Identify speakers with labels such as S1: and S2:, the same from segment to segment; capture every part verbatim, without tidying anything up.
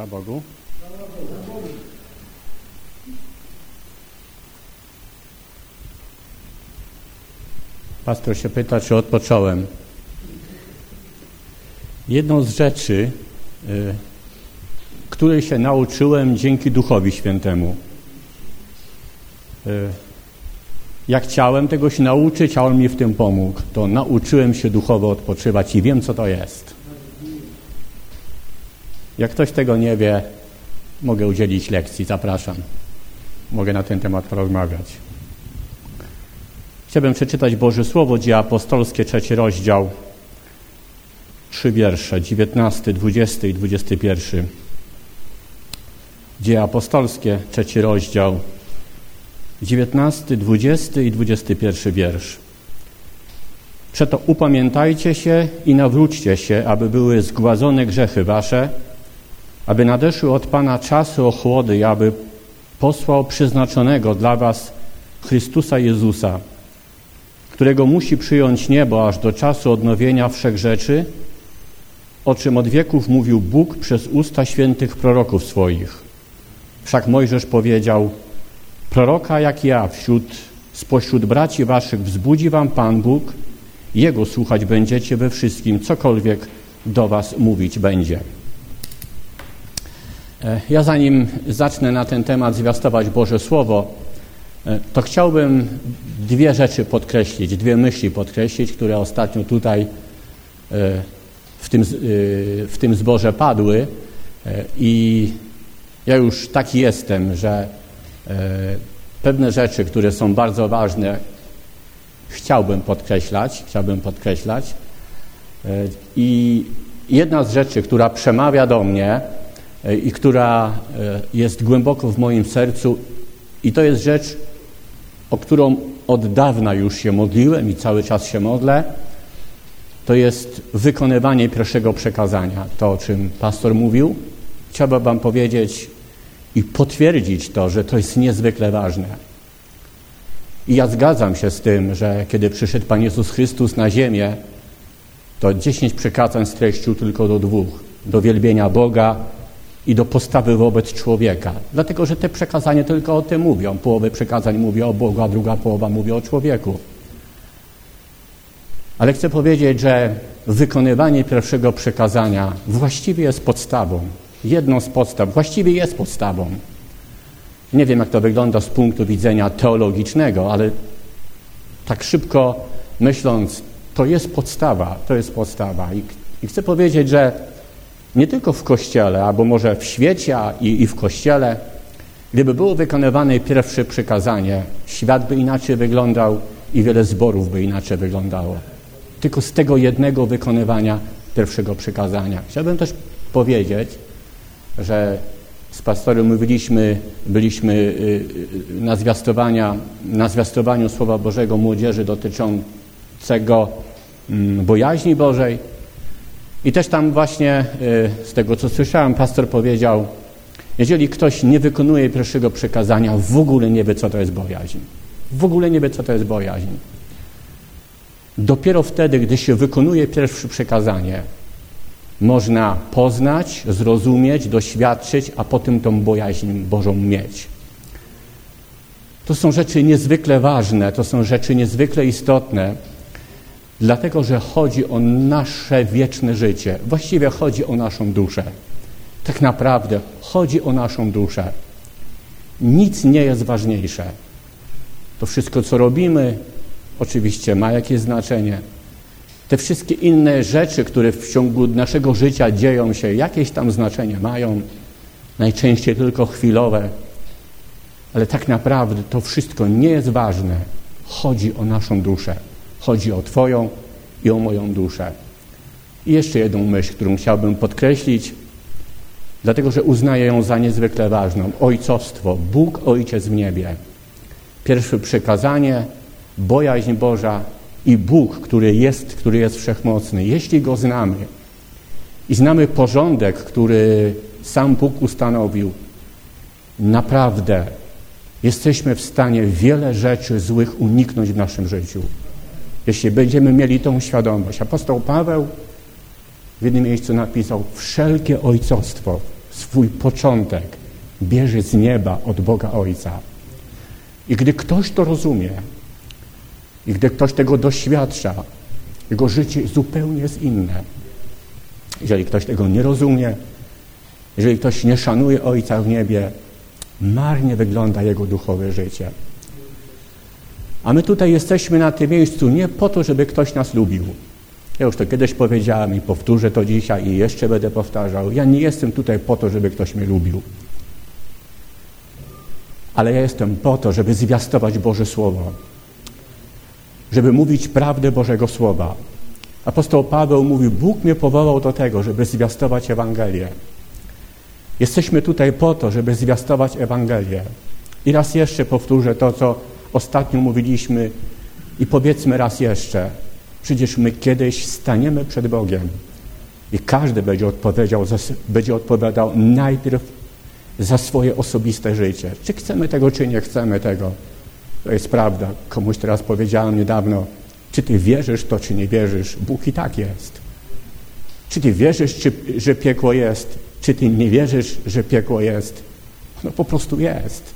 S1: Chwała Bogu. Pastor się pyta, czy odpocząłem. Jedną z rzeczy, y, której się nauczyłem dzięki Duchowi Świętemu. Y, ja chciałem tego się nauczyć, a On mi w tym pomógł. To nauczyłem się duchowo odpoczywać i wiem, co to jest. Jak ktoś tego nie wie, mogę udzielić lekcji. Zapraszam. Mogę na ten temat porozmawiać. Chciałbym przeczytać Boże Słowo, Dzieje Apostolskie, trzeci rozdział, trzy wiersze, dziewiętnasty, dwudziesty i dwudziesty pierwszy. Dzieje Apostolskie, trzeci rozdział, dziewiętnasty, dwudziesty i dwudziesty pierwszy wiersz. Przeto upamiętajcie się i nawróćcie się, aby były zgładzone grzechy wasze, aby nadeszły od Pana czasy ochłody i aby posłał przeznaczonego dla was Chrystusa Jezusa, którego musi przyjąć niebo aż do czasu odnowienia wszech rzeczy, o czym od wieków mówił Bóg przez usta świętych proroków swoich. Wszak Mojżesz powiedział: proroka jak ja wśród, spośród braci waszych wzbudzi wam Pan Bóg, Jego słuchać będziecie we wszystkim, cokolwiek do was mówić będzie. Ja zanim zacznę na ten temat zwiastować Boże Słowo, to chciałbym dwie rzeczy podkreślić, dwie myśli podkreślić, które ostatnio tutaj w tym, w tym zborze padły i ja już taki jestem, że pewne rzeczy, które są bardzo ważne, chciałbym podkreślać, chciałbym podkreślać i jedna z rzeczy, która przemawia do mnie i która jest głęboko w moim sercu i to jest rzecz, o którą od dawna już się modliłem i cały czas się modlę, to jest wykonywanie pierwszego przekazania. To, o czym pastor mówił, chciałbym wam powiedzieć i potwierdzić to, że to jest niezwykle ważne. I ja zgadzam się z tym, że kiedy przyszedł Pan Jezus Chrystus na ziemię, to dziesięć przekazań streścił tylko do dwóch. Do wielbienia Boga i do postawy wobec człowieka. Dlatego, że te przekazania tylko o tym mówią. Połowę przekazań mówi o Bogu, a druga połowa mówi o człowieku. Ale chcę powiedzieć, że wykonywanie pierwszego przekazania właściwie jest podstawą. Jedną z podstaw. Właściwie jest podstawą. Nie wiem, jak to wygląda z punktu widzenia teologicznego, ale tak szybko myśląc, to jest podstawa. To jest podstawa. I, i chcę powiedzieć, że nie tylko w Kościele, albo może w świecie i, i w Kościele, gdyby było wykonywane pierwsze przykazanie, świat by inaczej wyglądał i wiele zborów by inaczej wyglądało. Tylko z tego jednego wykonywania pierwszego przykazania. Chciałbym też powiedzieć, że z pastorem mówiliśmy, byliśmy na, zwiastowania, na zwiastowaniu Słowa Bożego młodzieży dotyczącego bojaźni Bożej. I też tam właśnie z tego, co słyszałem, pastor powiedział, jeżeli ktoś nie wykonuje pierwszego przekazania, w ogóle nie wie, co to jest bojaźń. W ogóle nie wie, co to jest bojaźń. Dopiero wtedy, gdy się wykonuje pierwsze przekazanie, można poznać, zrozumieć, doświadczyć, a potem tą bojaźń Bożą mieć. To są rzeczy niezwykle ważne, to są rzeczy niezwykle istotne, dlatego, że chodzi o nasze wieczne życie. Właściwie chodzi o naszą duszę. Tak naprawdę chodzi o naszą duszę. Nic nie jest ważniejsze. To wszystko, co robimy, oczywiście ma jakieś znaczenie. Te wszystkie inne rzeczy, które w ciągu naszego życia dzieją się, jakieś tam znaczenie mają, najczęściej tylko chwilowe, ale tak naprawdę to wszystko nie jest ważne. Chodzi o naszą duszę. Chodzi o Twoją i o moją duszę. I jeszcze jedną myśl, którą chciałbym podkreślić, dlatego, że uznaję ją za niezwykle ważną. Ojcostwo, Bóg Ojciec w niebie. Pierwsze przykazanie, bojaźń Boża i Bóg, który jest, który jest wszechmocny. Jeśli Go znamy i znamy porządek, który sam Bóg ustanowił, naprawdę jesteśmy w stanie wiele rzeczy złych uniknąć w naszym życiu. Jeśli będziemy mieli tą świadomość. Apostoł Paweł w jednym miejscu napisał: wszelkie ojcostwo swój początek bierze z nieba od Boga Ojca. I gdy ktoś to rozumie, i gdy ktoś tego doświadcza, jego życie zupełnie jest inne. Jeżeli ktoś tego nie rozumie, jeżeli ktoś nie szanuje Ojca w niebie, marnie wygląda jego duchowe życie. A my tutaj jesteśmy na tym miejscu nie po to, żeby ktoś nas lubił. Ja już to kiedyś powiedziałem i powtórzę to dzisiaj i jeszcze będę powtarzał. Ja nie jestem tutaj po to, żeby ktoś mnie lubił. Ale ja jestem po to, żeby zwiastować Boże Słowo. Żeby mówić prawdę Bożego Słowa. Apostoł Paweł mówił, Bóg mnie powołał do tego, żeby zwiastować Ewangelię. Jesteśmy tutaj po to, żeby zwiastować Ewangelię. I raz jeszcze powtórzę to, co ostatnio mówiliśmy i powiedzmy raz jeszcze. Przecież my kiedyś staniemy przed Bogiem i każdy będzie odpowiedział, za, będzie odpowiadał najpierw za swoje osobiste życie. Czy chcemy tego, czy nie chcemy tego. To jest prawda. Komuś teraz powiedziałem niedawno, czy ty wierzysz to, czy nie wierzysz. Bóg i tak jest. Czy ty wierzysz, czy, że piekło jest, czy ty nie wierzysz, że piekło jest. No po prostu jest.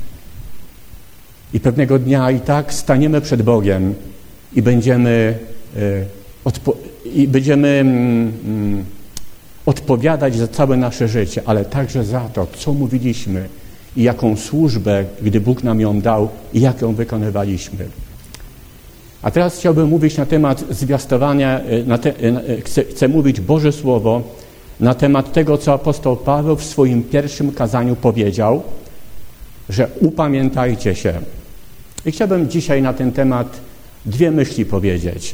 S1: I pewnego dnia i tak staniemy przed Bogiem i będziemy, y, odpo- i będziemy mm, odpowiadać za całe nasze życie, ale także za to, co mówiliśmy i jaką służbę, gdy Bóg nam ją dał i jak ją wykonywaliśmy. A teraz chciałbym mówić na temat zwiastowania, na te, chcę, chcę mówić Boże Słowo na temat tego, co apostoł Paweł w swoim pierwszym kazaniu powiedział, że upamiętajcie się. I chciałbym dzisiaj na ten temat dwie myśli powiedzieć.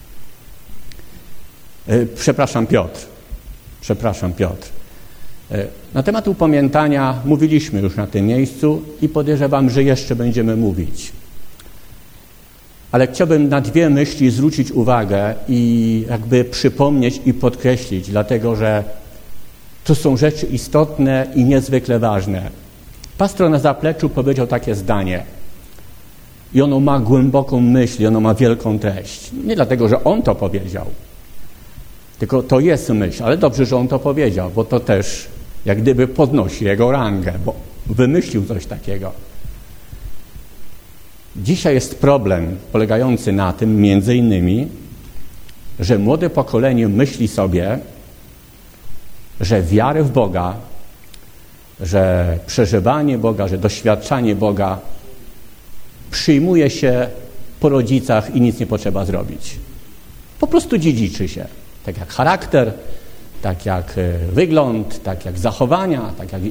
S1: Przepraszam, Piotr. Przepraszam, Piotr. Na temat upamiętania mówiliśmy już na tym miejscu i podejrzewam, że jeszcze będziemy mówić. Ale chciałbym na dwie myśli zwrócić uwagę i jakby przypomnieć i podkreślić, dlatego że to są rzeczy istotne i niezwykle ważne. Pastor na zapleczu powiedział takie zdanie i ono ma głęboką myśl i ono ma wielką treść. Nie dlatego, że on to powiedział, tylko to jest myśl, ale dobrze, że on to powiedział, bo to też jak gdyby podnosi jego rangę, bo wymyślił coś takiego. Dzisiaj jest problem polegający na tym, między innymi, że młode pokolenie myśli sobie, że wiarę w Boga, że przeżywanie Boga, że doświadczanie Boga przyjmuje się po rodzicach i nic nie potrzeba zrobić. Po prostu dziedziczy się. Tak jak charakter, tak jak wygląd, tak jak zachowania, tak jak,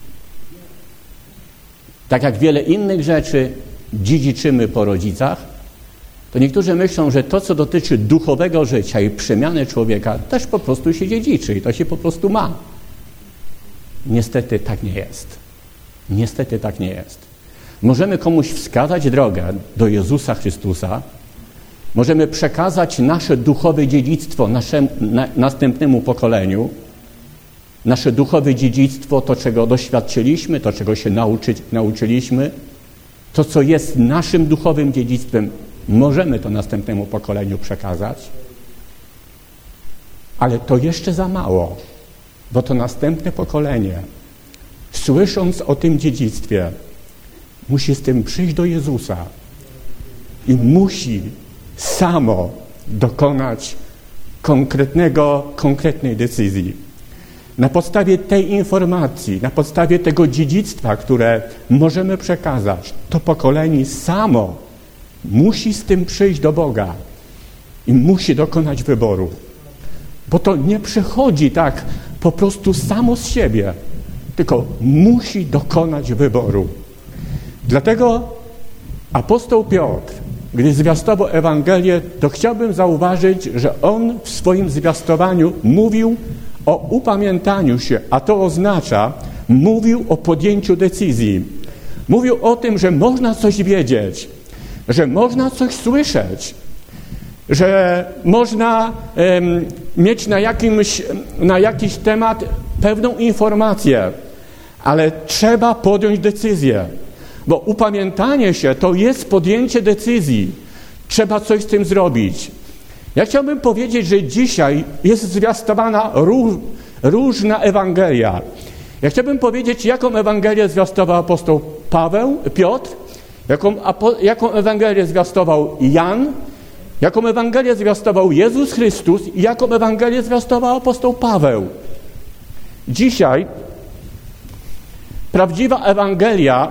S1: tak jak wiele innych rzeczy dziedziczymy po rodzicach, to niektórzy myślą, że to, co dotyczy duchowego życia i przemiany człowieka, też po prostu się dziedziczy i to się po prostu ma. Niestety tak nie jest. Niestety tak nie jest. Możemy komuś wskazać drogę do Jezusa Chrystusa, możemy przekazać nasze duchowe dziedzictwo naszemu, na, następnemu pokoleniu, nasze duchowe dziedzictwo, to czego doświadczyliśmy, to czego się nauczy, nauczyliśmy, to co jest naszym duchowym dziedzictwem, możemy to następnemu pokoleniu przekazać, ale to jeszcze za mało, bo to następne pokolenie, słysząc o tym dziedzictwie, musi z tym przyjść do Jezusa i musi samo dokonać konkretnego, konkretnej decyzji. Na podstawie tej informacji, na podstawie tego dziedzictwa, które możemy przekazać, to pokolenie samo musi z tym przyjść do Boga i musi dokonać wyboru. Bo to nie przychodzi tak po prostu samo z siebie, tylko musi dokonać wyboru. Dlatego apostoł Piotr, gdy zwiastował Ewangelię, to chciałbym zauważyć, że on w swoim zwiastowaniu mówił o upamiętaniu się, a to oznacza, mówił o podjęciu decyzji. Mówił o tym, że można coś wiedzieć, że można coś słyszeć, że można um, mieć na, jakimś, na jakiś temat pewną informację, ale trzeba podjąć decyzję, bo upamiętanie się to jest podjęcie decyzji. Trzeba coś z tym zrobić. Ja chciałbym powiedzieć, że dzisiaj jest zwiastowana róż, różna Ewangelia. Ja chciałbym powiedzieć, jaką Ewangelię zwiastował apostoł Paweł, Piotr, jaką, apo, jaką Ewangelię zwiastował Jan, jaką Ewangelię zwiastował Jezus Chrystus i jaką Ewangelię zwiastował apostoł Paweł. Dzisiaj prawdziwa Ewangelia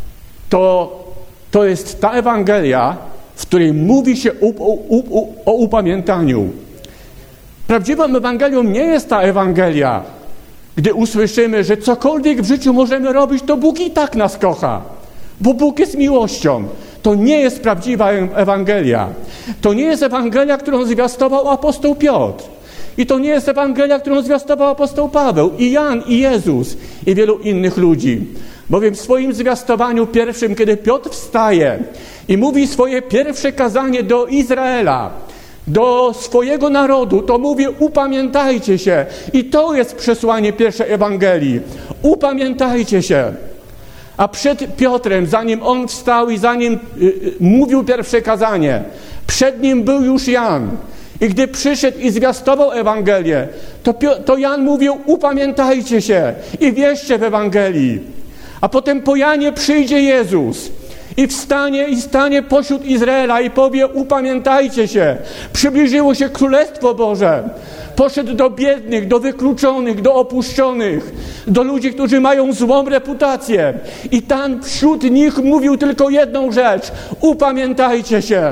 S1: to, to jest ta Ewangelia, w której mówi się u, u, u, o upamiętaniu. Prawdziwą Ewangelią nie jest ta Ewangelia, gdy usłyszymy, że cokolwiek w życiu możemy robić, to Bóg i tak nas kocha, bo Bóg jest miłością. To nie jest prawdziwa Ewangelia. To nie jest Ewangelia, którą zwiastował apostoł Piotr. I to nie jest Ewangelia, którą zwiastował apostoł Paweł, i Jan, i Jezus, i wielu innych ludzi. Bowiem w swoim zwiastowaniu pierwszym, kiedy Piotr wstaje i mówi swoje pierwsze kazanie do Izraela, do swojego narodu, to mówi: upamiętajcie się. I to jest przesłanie pierwszej Ewangelii. Upamiętajcie się. A przed Piotrem, zanim on wstał i zanim y, y, mówił pierwsze kazanie, przed nim był już Jan. I gdy przyszedł i zwiastował Ewangelię, to, to Jan mówił: upamiętajcie się i wierzcie w Ewangelii. A potem po Janie przyjdzie Jezus i wstanie i stanie pośród Izraela i powie: upamiętajcie się, przybliżyło się Królestwo Boże. Poszedł do biednych, do wykluczonych, do opuszczonych, do ludzi, którzy mają złą reputację. I tam wśród nich mówił tylko jedną rzecz: upamiętajcie się.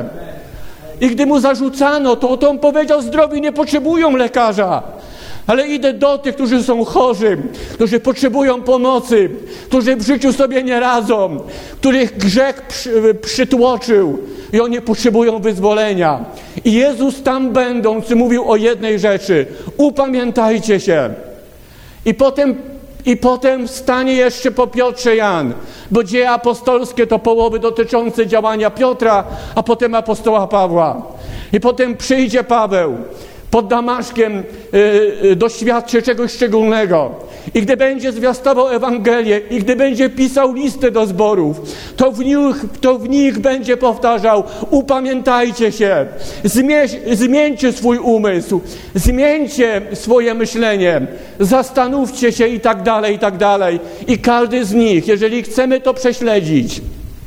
S1: I gdy mu zarzucano to, to on powiedział: zdrowi nie potrzebują lekarza, ale idę do tych, którzy są chorzy, którzy potrzebują pomocy, którzy w życiu sobie nie radzą, których grzech przy, przytłoczył i oni potrzebują wyzwolenia. I Jezus tam będąc mówił o jednej rzeczy: upamiętajcie się. I potem, i potem stanie jeszcze po Piotrze Jan, bo dzieje apostolskie to połowy dotyczące działania Piotra, a potem apostoła Pawła. I potem przyjdzie Paweł. Pod Damaszkiem y, y, doświadczy czegoś szczególnego. I gdy będzie zwiastował Ewangelię, i gdy będzie pisał listy do zborów, to w nich, to w nich będzie powtarzał: upamiętajcie się, zmieś, zmieńcie swój umysł, zmieńcie swoje myślenie, zastanówcie się i tak dalej, i tak dalej. I każdy z nich, jeżeli chcemy to prześledzić,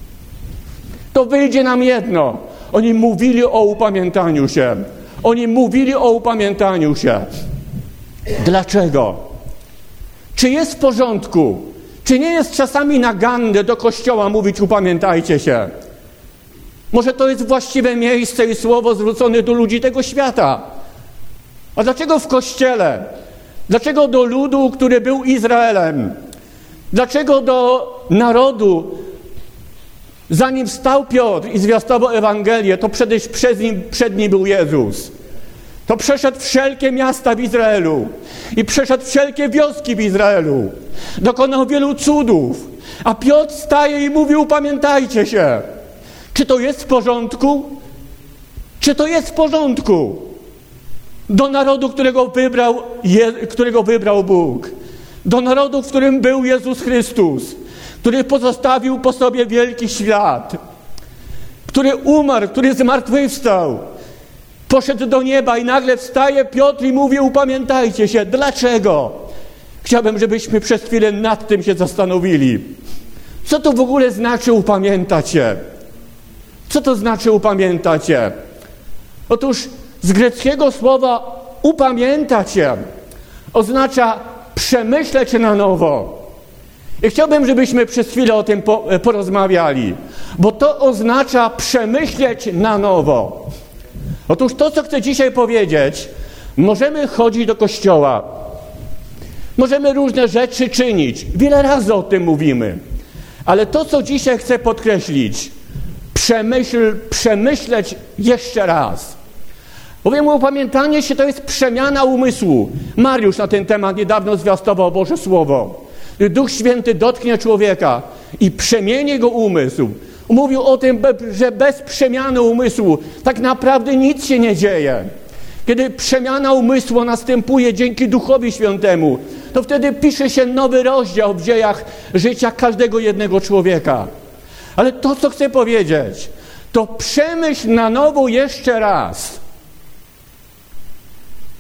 S1: to wyjdzie nam jedno: oni mówili o upamiętaniu się. Oni mówili o upamiętaniu się. Dlaczego? Czy jest w porządku? Czy nie jest czasami naganne do Kościoła mówić: upamiętajcie się? Może to jest właściwe miejsce i słowo zwrócone do ludzi tego świata. A dlaczego w Kościele? Dlaczego do ludu, który był Izraelem? Dlaczego do narodu? Zanim stał Piotr i zwiastował Ewangelię, to przecież przed nim, przed nim był Jezus. To przeszedł wszelkie miasta w Izraelu i przeszedł wszelkie wioski w Izraelu. Dokonał wielu cudów. A Piotr staje i mówi: upamiętajcie się. Czy to jest w porządku? Czy to jest w porządku? Do narodu, którego wybrał, je, którego wybrał Bóg. Do narodu, w którym był Jezus Chrystus, który pozostawił po sobie wielki ślad, który umarł, który zmartwychwstał, poszedł do nieba i nagle wstaje Piotr i mówi: upamiętajcie się. Dlaczego? Chciałbym, żebyśmy przez chwilę nad tym się zastanowili. Co to w ogóle znaczy upamiętać się? Co to znaczy upamiętać się? Otóż z greckiego słowa upamiętać się oznacza przemyśleć na nowo. I chciałbym, żebyśmy przez chwilę o tym po, porozmawiali, bo to oznacza przemyśleć na nowo. Otóż to, co chcę dzisiaj powiedzieć, możemy chodzić do kościoła, możemy różne rzeczy czynić, wiele razy o tym mówimy, ale to, co dzisiaj chcę podkreślić, przemyśl, przemyśleć jeszcze raz. Bowiem upamiętanie się to jest przemiana umysłu. Mariusz na ten temat niedawno zwiastował Boże Słowo. Duch Święty dotknie człowieka i przemieni jego umysł. Mówił o tym, że bez przemiany umysłu tak naprawdę nic się nie dzieje. Kiedy przemiana umysłu następuje dzięki Duchowi Świętemu, to wtedy pisze się nowy rozdział w dziejach życia każdego jednego człowieka. Ale to, co chcę powiedzieć, to przemyśl na nowo jeszcze raz.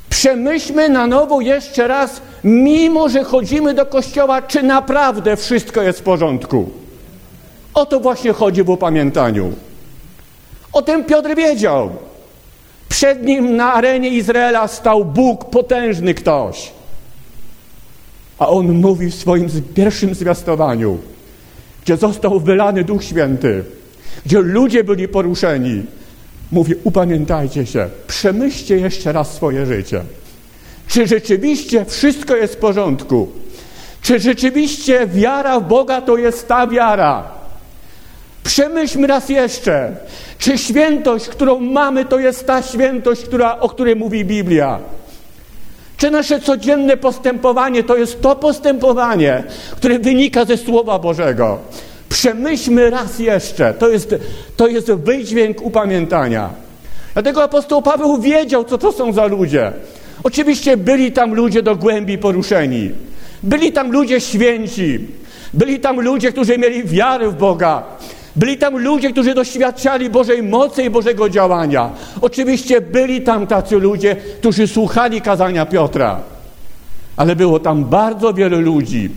S1: Przemyślmy na nowo jeszcze raz, mimo że chodzimy do kościoła, czy naprawdę wszystko jest w porządku. O to właśnie chodzi w upamiętaniu. O tym Piotr wiedział. Przed nim na arenie Izraela stał Bóg, potężny ktoś. A on mówi w swoim pierwszym zwiastowaniu, gdzie został wylany Duch Święty, gdzie ludzie byli poruszeni, mówi: upamiętajcie się, przemyślcie jeszcze raz swoje życie. Czy rzeczywiście wszystko jest w porządku? Czy rzeczywiście wiara w Boga to jest ta wiara? Przemyślmy raz jeszcze, czy świętość, którą mamy, to jest ta świętość, która, o której mówi Biblia? Czy nasze codzienne postępowanie to jest to postępowanie, które wynika ze Słowa Bożego? Przemyślmy raz jeszcze. To jest, to jest wydźwięk upamiętania. Dlatego apostoł Paweł wiedział, co to są za ludzie. Oczywiście byli tam ludzie do głębi poruszeni. Byli tam ludzie święci. Byli tam ludzie, którzy mieli wiarę w Boga. Byli tam ludzie, którzy doświadczali Bożej mocy i Bożego działania. Oczywiście byli tam tacy ludzie, którzy słuchali kazania Piotra. Ale było tam bardzo wielu ludzi,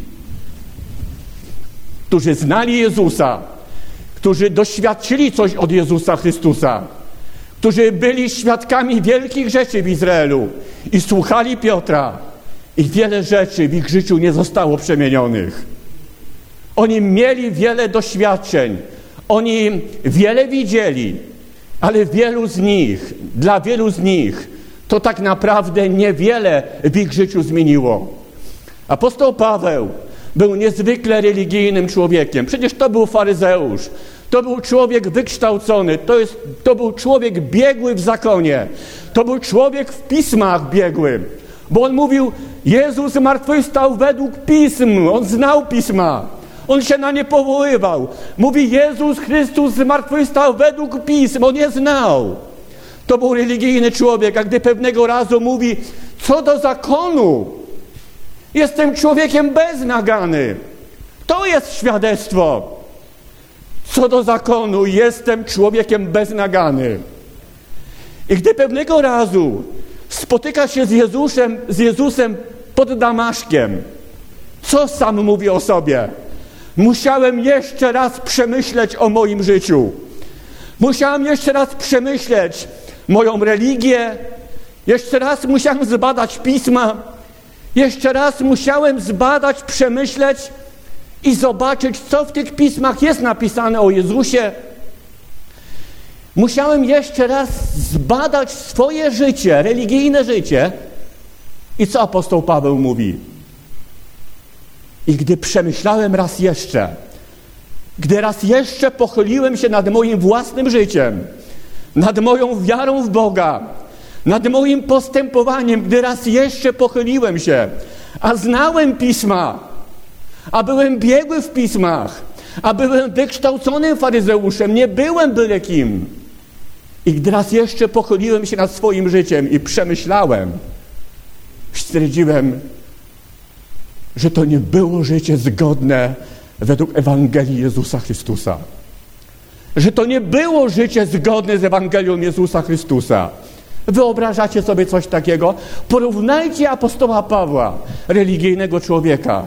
S1: którzy znali Jezusa, którzy doświadczyli coś od Jezusa Chrystusa, którzy byli świadkami wielkich rzeczy w Izraelu i słuchali Piotra. I wiele rzeczy w ich życiu nie zostało przemienionych. Oni mieli wiele doświadczeń, oni wiele widzieli, ale wielu z nich, dla wielu z nich to tak naprawdę niewiele w ich życiu zmieniło. Apostoł Paweł był niezwykle religijnym człowiekiem. Przecież to był faryzeusz, to był człowiek wykształcony, to, jest, to był człowiek biegły w zakonie, to był człowiek w pismach biegły, bo on mówił: Jezus zmartwychwstał według pism, on znał pisma. On się na nie powoływał. Mówi: Jezus Chrystus zmartwychwstał według pism. On je znał. To był religijny człowiek, a gdy pewnego razu mówi: co do zakonu, jestem człowiekiem beznagany. To jest świadectwo. Co do zakonu, jestem człowiekiem beznagany. I gdy pewnego razu spotyka się z Jezusem, z Jezusem pod Damaszkiem, co sam mówi o sobie? Musiałem jeszcze raz przemyśleć o moim życiu. Musiałem jeszcze raz przemyśleć moją religię. Jeszcze raz musiałem zbadać pisma. Jeszcze raz musiałem zbadać, przemyśleć i zobaczyć, co w tych pismach jest napisane o Jezusie. Musiałem jeszcze raz zbadać swoje życie, religijne życie. I co apostoł Paweł mówi? I gdy przemyślałem raz jeszcze, gdy raz jeszcze pochyliłem się nad moim własnym życiem, nad moją wiarą w Boga, nad moim postępowaniem, gdy raz jeszcze pochyliłem się, a znałem Pisma, a byłem biegły w Pismach, a byłem wykształconym faryzeuszem, nie byłem byle kim. I gdy raz jeszcze pochyliłem się nad swoim życiem i przemyślałem, stwierdziłem, że to nie było życie zgodne według Ewangelii Jezusa Chrystusa. Że to nie było życie zgodne z Ewangelią Jezusa Chrystusa. Wyobrażacie sobie coś takiego? Porównajcie apostoła Pawła, religijnego człowieka.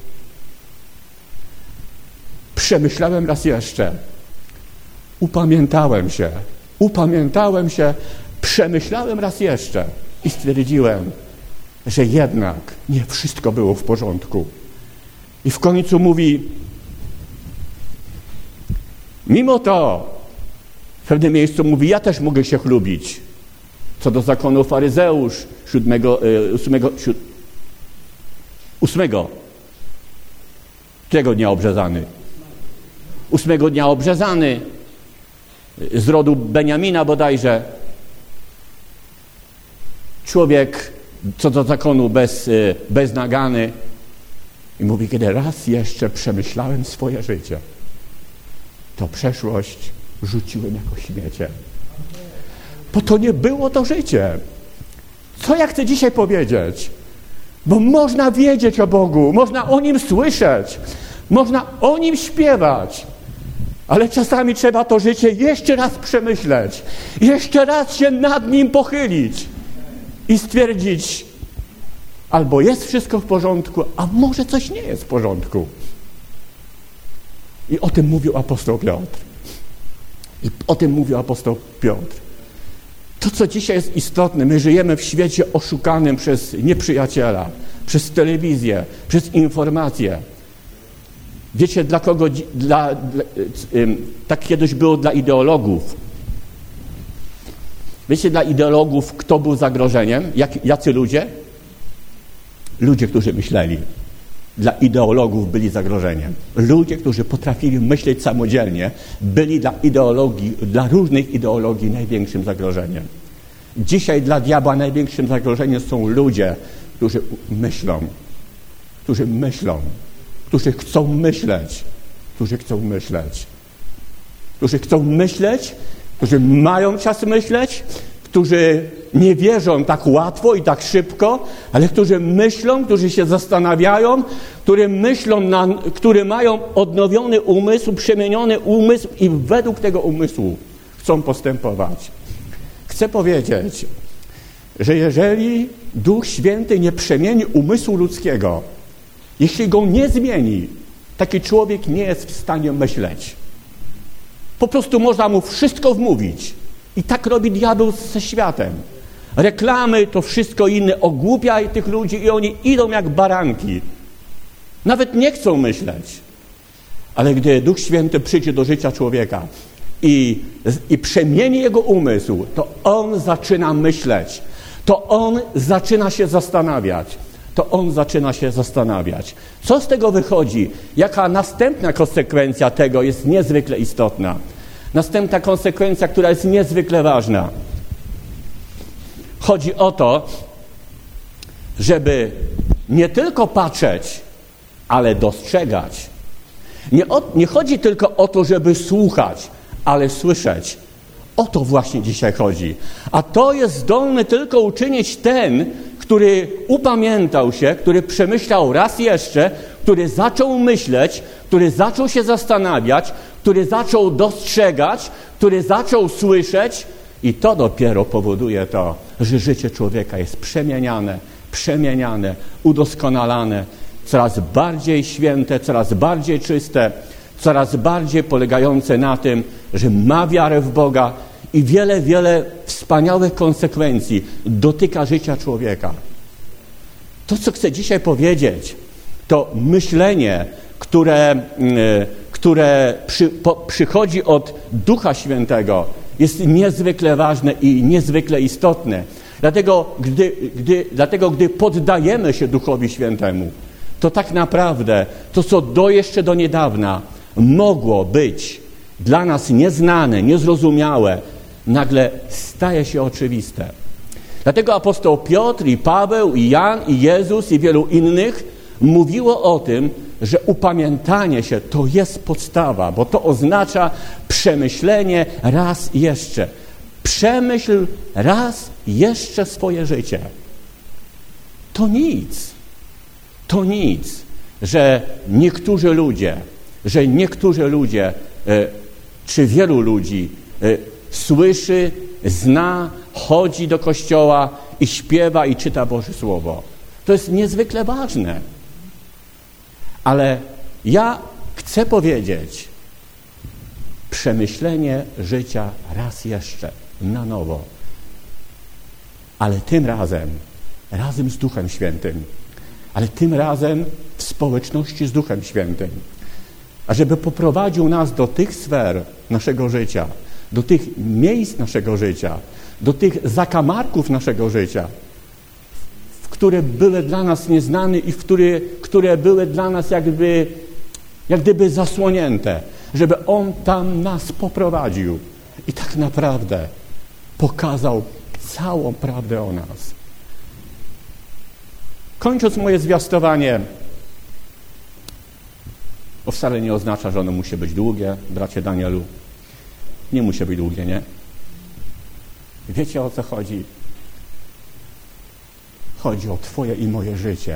S1: Przemyślałem raz jeszcze. Upamiętałem się. Upamiętałem się, przemyślałem raz jeszcze i stwierdziłem, że jednak nie wszystko było w porządku. I w końcu mówi, mimo to, w pewnym miejscu mówi, ja też mogę się chlubić. Co do zakonu faryzeusz, siódmego, ósmego, siód... ósmego, którego dnia obrzezany? Ósmego dnia obrzezany, z rodu Beniamina bodajże. Człowiek, co do zakonu bez, beznagany. I mówi, kiedy raz jeszcze przemyślałem swoje życie, to przeszłość rzuciłem jako śmiecie. Bo to nie było to życie. Co ja chcę dzisiaj powiedzieć? Bo można wiedzieć o Bogu, można o Nim słyszeć, można o Nim śpiewać, ale czasami trzeba to życie jeszcze raz przemyśleć, jeszcze raz się nad Nim pochylić. i stwierdzić, albo jest wszystko w porządku, a może coś nie jest w porządku. I o tym mówił apostoł Piotr. I o tym mówił apostoł Piotr. To, co dzisiaj jest istotne, my żyjemy w świecie oszukanym przez nieprzyjaciela, przez telewizję, przez informacje. Wiecie, dla kogo, dla, dla, tak kiedyś było dla ideologów. Wiecie, dla ideologów kto był zagrożeniem? Jak, jacy ludzie? Ludzie, którzy myśleli. Dla ideologów byli zagrożeniem. Ludzie, którzy potrafili myśleć samodzielnie, byli dla ideologii, dla różnych ideologii największym zagrożeniem. Dzisiaj dla diabła największym zagrożeniem są ludzie, którzy myślą, którzy myślą, którzy chcą myśleć, którzy chcą myśleć, którzy chcą myśleć, którzy mają czas myśleć, którzy nie wierzą tak łatwo i tak szybko, ale którzy myślą, którzy się zastanawiają, którzy myślą, na, którzy mają odnowiony umysł, przemieniony umysł i według tego umysłu chcą postępować. Chcę powiedzieć, że jeżeli Duch Święty nie przemieni umysłu ludzkiego, jeśli go nie zmieni, taki człowiek nie jest w stanie myśleć. Po prostu można mu wszystko wmówić. I tak robi diabeł ze światem. Reklamy, to wszystko inne, ogłupiaj tych ludzi i oni idą jak baranki. Nawet nie chcą myśleć. Ale gdy Duch Święty przyjdzie do życia człowieka i, i przemieni jego umysł, to on zaczyna myśleć. To on zaczyna się zastanawiać. To on zaczyna się zastanawiać. Co z tego wychodzi? Jaka następna konsekwencja tego jest niezwykle istotna? Następna konsekwencja, która jest niezwykle ważna. Chodzi o to, żeby nie tylko patrzeć, ale dostrzegać. Nie, o, nie chodzi tylko o to, żeby słuchać, ale słyszeć. O to właśnie dzisiaj chodzi. A to jest zdolny tylko uczynić ten, który upamiętał się, który przemyślał raz jeszcze, który zaczął myśleć, który zaczął się zastanawiać, który zaczął dostrzegać, który zaczął słyszeć i to dopiero powoduje to, że życie człowieka jest przemieniane, przemieniane, udoskonalane, coraz bardziej święte, coraz bardziej czyste, coraz bardziej polegające na tym, że ma wiarę w Boga i wiele, wiele wspaniałych konsekwencji dotyka życia człowieka. To, co chcę dzisiaj powiedzieć, to myślenie, które, które przy, po, przychodzi od Ducha Świętego, jest niezwykle ważne i niezwykle istotne. Dlatego gdy, gdy, dlatego, gdy poddajemy się Duchowi Świętemu, to tak naprawdę to, co do jeszcze do niedawna mogło być dla nas nieznane, niezrozumiałe, nagle staje się oczywiste. Dlatego apostoł Piotr i Paweł i Jan i Jezus i wielu innych mówiło o tym, że upamiętanie się to jest podstawa, bo to oznacza przemyślenie raz jeszcze. Przemyśl raz jeszcze swoje życie. To nic. To nic, że niektórzy ludzie, że niektórzy ludzie, czy wielu ludzi słyszy, zna, chodzi do kościoła i śpiewa i czyta Boże Słowo. To jest niezwykle ważne. Ale ja chcę powiedzieć, przemyślenie życia raz jeszcze, na nowo. Ale tym razem, razem z Duchem Świętym, ale tym razem w społeczności z Duchem Świętym. A żeby poprowadził nas do tych sfer naszego życia, do tych miejsc naszego życia, do tych zakamarków naszego życia, które były dla nas nieznane i w które, które były dla nas jakby, jak gdyby zasłonięte, żeby On tam nas poprowadził i tak naprawdę pokazał całą prawdę o nas. Kończąc moje zwiastowanie, to wcale nie oznacza, że ono musi być długie, bracie Danielu. Nie musi być długie, nie? Wiecie, o co chodzi? Chodzi o Twoje i moje życie.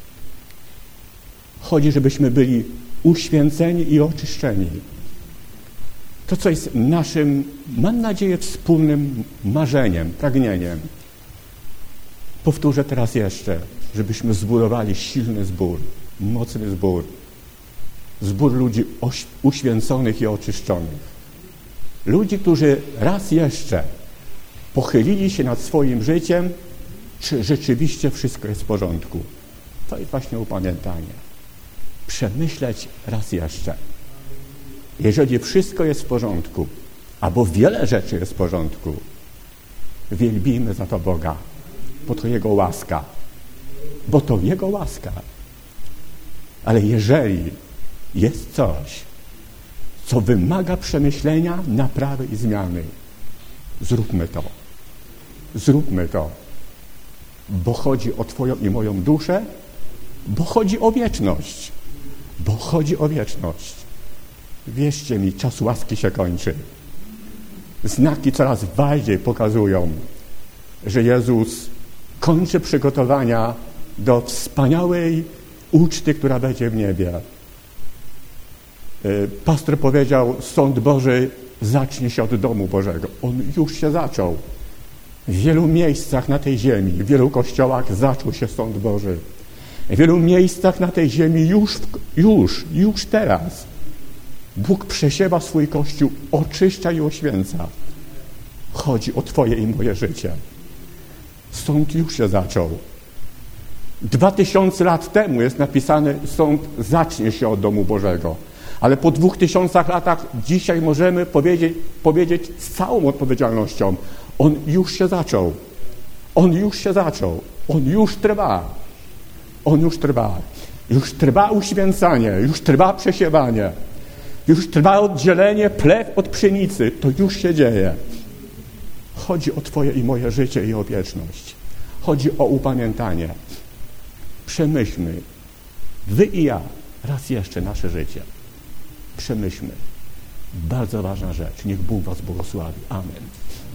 S1: Chodzi, żebyśmy byli uświęceni i oczyszczeni. To, co jest naszym, mam nadzieję, wspólnym marzeniem, pragnieniem. Powtórzę teraz jeszcze, żebyśmy zbudowali silny zbór, mocny zbór. Zbór ludzi oś- uświęconych i oczyszczonych. Ludzi, którzy raz jeszcze pochylili się nad swoim życiem, czy rzeczywiście wszystko jest w porządku. To jest właśnie upamiętanie. Przemyśleć raz jeszcze. Jeżeli wszystko jest w porządku, albo wiele rzeczy jest w porządku, wielbijmy za to Boga, bo to Jego łaska. Bo to Jego łaska. Ale jeżeli jest coś, co wymaga przemyślenia, naprawy i zmiany, zróbmy to. Zróbmy to. Bo chodzi o Twoją i moją duszę, bo chodzi o wieczność. Bo chodzi o wieczność. Wierzcie mi, czas łaski się kończy. Znaki coraz bardziej pokazują, że Jezus kończy przygotowania do wspaniałej uczty, która będzie w niebie. Pastor powiedział, sąd Boży zacznie się od domu Bożego. On już się zaczął. W wielu miejscach na tej ziemi, w wielu kościołach zaczął się sąd Boży. W wielu miejscach na tej ziemi już, już, już teraz Bóg przesiewa swój Kościół, oczyszcza i oświęca. Chodzi o Twoje i moje życie. Sąd już się zaczął. Dwa tysiące lat temu jest napisane, sąd zacznie się od domu Bożego. Ale po dwóch tysiącach latach dzisiaj możemy powiedzieć, powiedzieć z całą odpowiedzialnością, on już się zaczął. On już się zaczął. On już trwa. On już trwa. Już trwa uświęcanie, już trwa przesiewanie, już trwa oddzielenie plew od pszenicy. To już się dzieje. Chodzi o Twoje i moje życie i o wieczność. Chodzi o upamiętanie. Przemyślmy, Wy i ja, raz jeszcze nasze życie. Przemyślmy. Bardzo ważna rzecz. Niech Bóg Was błogosławi. Amen.